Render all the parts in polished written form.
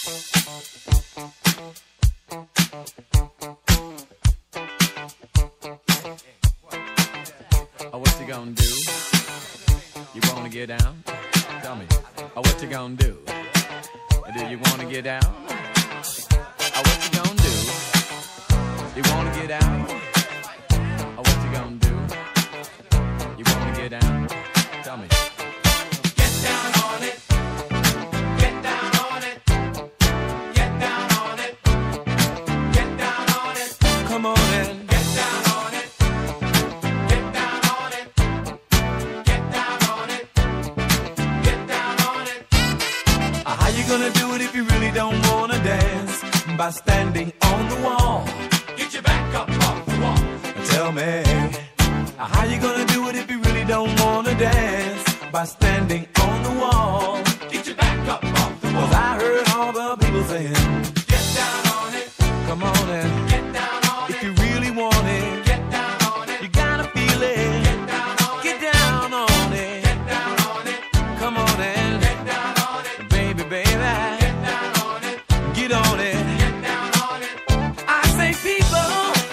Oh, what you gonna do? You wanna get down? Tell me. Oh, what you gonna do? Do you wanna get down? Oh, what you gonna do? You wanna get down? Oh, what you gonna do? You wanna get down? Tell me. Get down on it. Get down on it. Get down on it. Get down on it. Come on in. Get down on it. Get down on it. Get down on it. Get down on it. How you gonna do it if you really don't wanna dance? By standing on the wall. Get your back up off the wall. Tell me, how you gonna do it if you really don't wanna dance? By standing on the wall. Get your back up off the wall. 'Cause I heard all the people saying, get down on it. Come on and get down on it. If you really want it, get down on it. You gotta feel it. Get down on it. Get down on it. Get down on it. Come on and get down on it. Baby, baby. Get down on it. Get on it. Get down on it. I say people,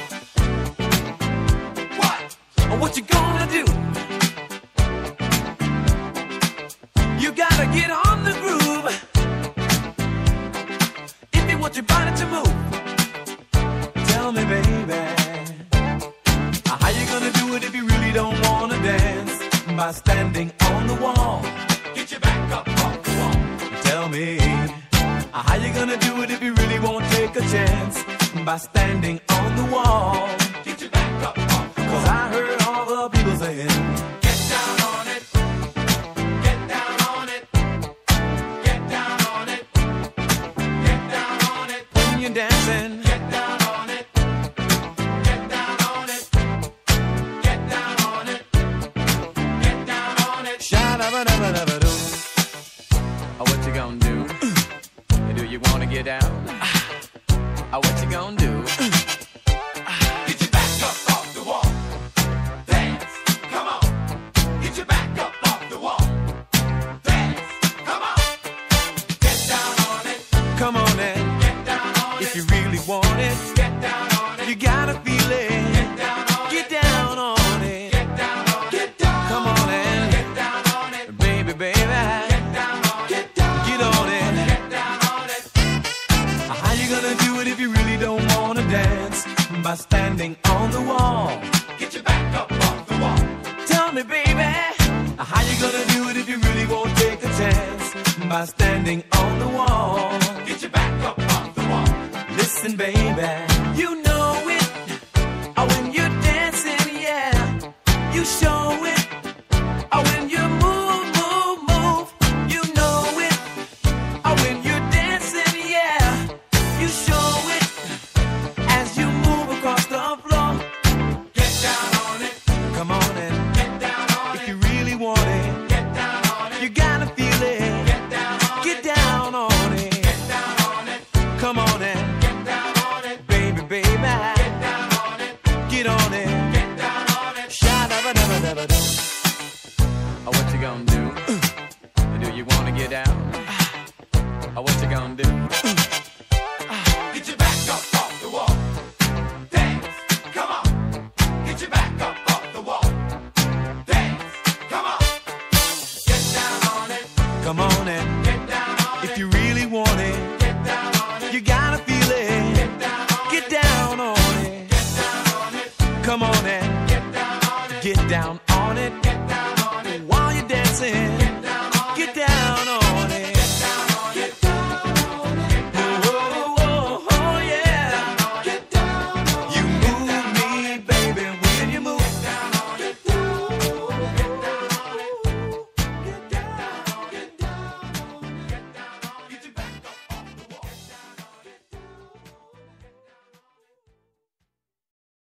what you gonna do? You gotta get on the groove if you want your body to move. Tell me, baby, how you gonna do it if you really don't wanna dance? By standing on the wall. Get your back up off the wall. Tell me, how you gonna do it if you really won't take a chance? By standing on the wall. Get your back up off the wall. 'Cause I heard all the people saying, get down on it. Get down on it. Get down on it. Get down on it. When you're dancing, get down on it. Get down on it. Get down on it. Get down on it. Sha-da-ba-da-ba-da-ba-doo. Oh, what you gonna do? Do you wanna get down? Oh, what you gonna do? Get your back up off the wall. Dance, come on. Get your back up off the wall. Dance, come on. Get down on it. Come on in. Get down on it. If you really want it, get down on it. You gotta feel it. Get down on it. Get down on it. Get down on it. Get down. Come on in. Get down on it. Baby, baby. Get down on it. Get down. Get on it. Get down on it. How you gonna do it if you really don't wanna dance? By standing on the wall. Get your back up off the wall. Tell me, baby, how you gonna do it if you really won't take a chance? By standing on the wall. Get your back up off the wall. Listen, baby, you know it. Oh, when you're dancing, yeah, you show it. Oh, when you move, move, move, you know it. Oh, when you're dancing, yeah, you show it. As you move across the floor, get down on it. Come on and get down on it. If you really want it, get down on it. You gotta feel it. Get down on it. Get down on it. Get down on it. Come on and get down on it. Baby, baby. Get down on it. Get on it. Get down on it. Sha-da-ba-da-ba-da-ba-doo. Oh, what you gonna do? Do you wanna get down? Oh, what you gonna do? Get your back up off the wall. Dance, come on. Get your back up off the wall. Dance, come on. Get down on it. Come on and get down on it. If you really want it, get down on it. You gotta feel it. Get down on it. Get down on it. Get down on it. Come on and get down on it. Get down on it. Get down